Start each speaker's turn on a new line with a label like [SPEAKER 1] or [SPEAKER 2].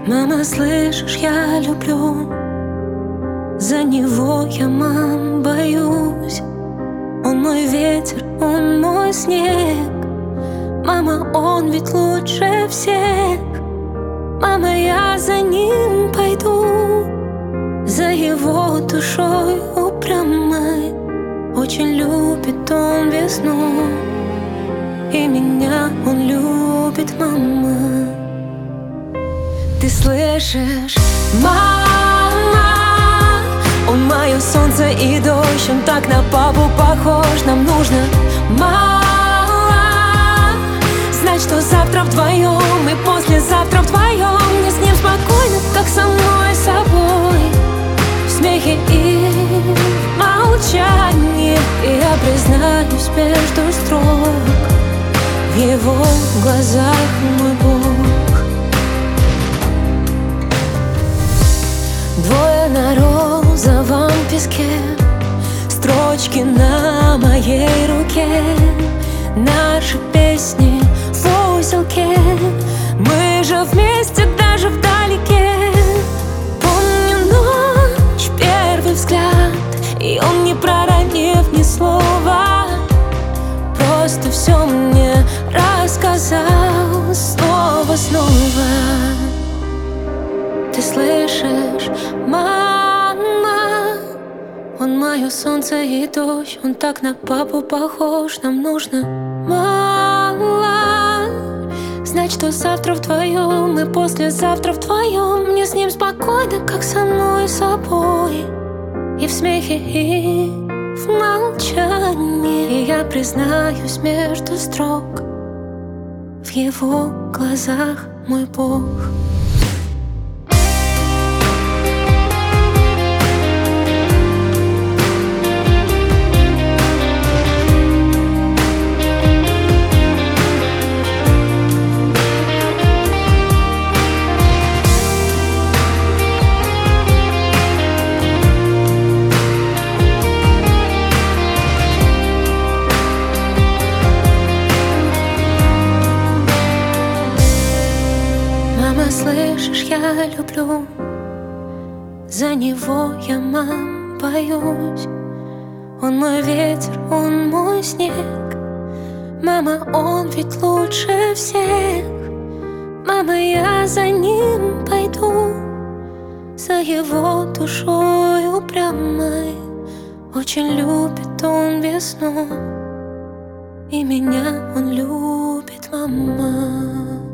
[SPEAKER 1] Мама, слышишь, я люблю. За него я, мам, боюсь. Он мой ветер, он мой снег. Мама, он ведь лучше всех. Мама, я за ним пойду. За его душой упрямой. Очень любит он весну. И меня он любит, мама. Ты слышишь, мама? Он мое солнце и дождь. Он так на папу похож. Нам нужно мало знать, что завтра вдвоем и послезавтра вдвоем. Мне с ним спокойно, как со мной собой. В смехе и в молчании. И я признаюсь между строк. В его глазах мой Бог. Двое на розовом песке. Строчки на моей руке. Наши песни в узелке. Мы же вместе даже вдалеке. Помню ночь, первый взгляд. И он, не проронив ни слова, просто все мне рассказал снова. Ты слышишь, мама? Он мое солнце и дождь. Он так на папу похож. Нам нужно мало знать, что завтра вдвоем и послезавтра вдвоем. Мне с ним спокойно, как со мной собой. И в смехе, и в молчании. И я признаюсь между строк. В его глазах мой Бог. Мама, слышишь, я люблю. За него я, мам, боюсь. Он мой ветер, он мой снег. Мама, он ведь лучше всех. Мама, я за ним пойду. За его душой упрямой. Очень любит он весну. И меня он любит, мама.